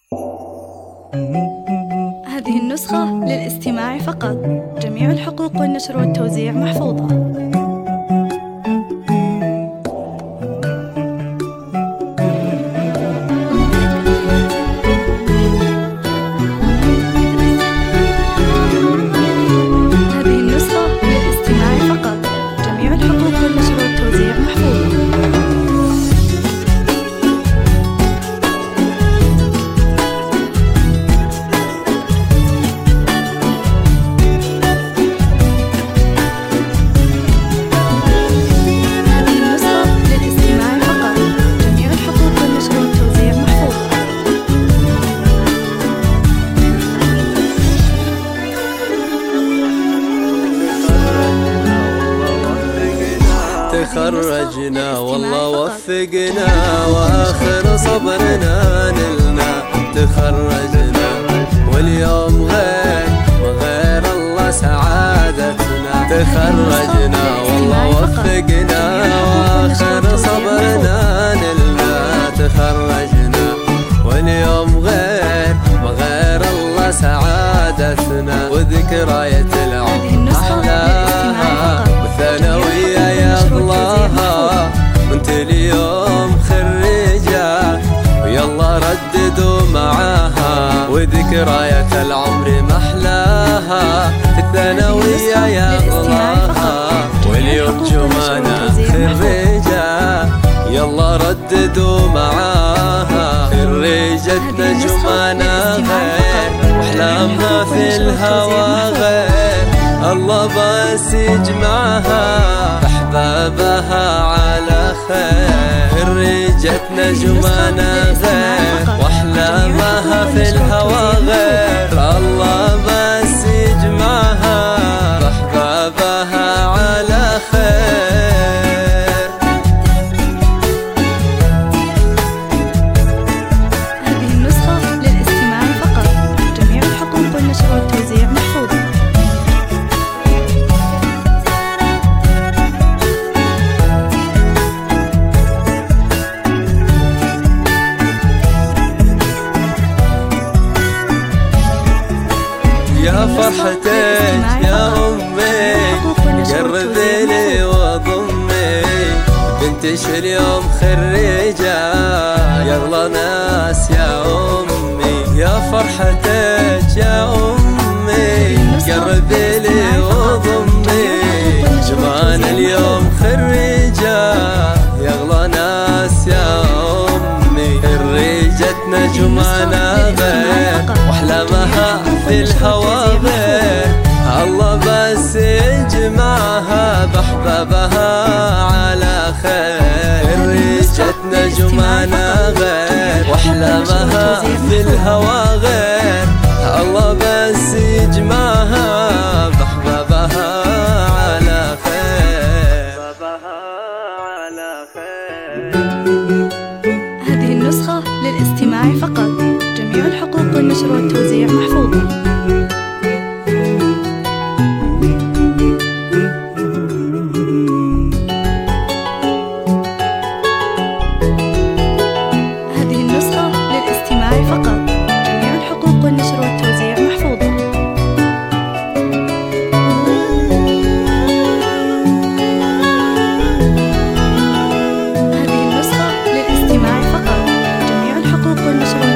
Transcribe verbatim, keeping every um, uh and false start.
هذه النسخة للاستماع فقط. جميع الحقوق والنشر والتوزيع محفوظة. تخرجنا والله وفقنا واخر صبرنا نلنا. تخرجنا واليوم غير وغير الله سعادتنا. تخرجنا والله وفقنا واخر صبرنا نلنا. تخرجنا واليوم غير وغير الله سعادتنا. وذكريات العمر أحلاها وثانوية يا الله وانت اليوم خريجة ويلا رددوا معاها. وذكريات العمر محلاها في الثانوية يا الله واليوم جمانا خريجة يلا رددوا معاها. خريجتنا جمانا غير واحلامها في الهوى غير. الله بس يجمعها بأحبابها على خير. خريجتنا جمانا غير واحلامها في الهوى غير. الله بس يجمعها بأحبابها على خير. هذه النسخة للاستماع فقط. جميع الحقوق والنشر والتوزيع محفوظة. يا فرحتك يا أمي قربي لي وضمي. بنتش اليوم خريجة يغلى ناس يا أمي. يا فرحتك يا أمي قربي لي وضمي. جمان اليوم خريجة يغلى ناس يا أمي. خريجتنا جمانا غير واحلامها في الهوى غير. الله بس يجمعها بأحبابها على خير. خريجتنا جمانا غير واحلامها في الهوى غير. الله بس يجمعها بأحبابها على خير. هذه النسخة للاستماع فقط. جميع الحقوق والنشر والتوزيع محفوظة. هذه النسخة للاستماع فقط. جميع الحقوق والنشر والتوزيع محفوظة. هذه النسخة للاستماع فقط. جميع الحقوق والنشر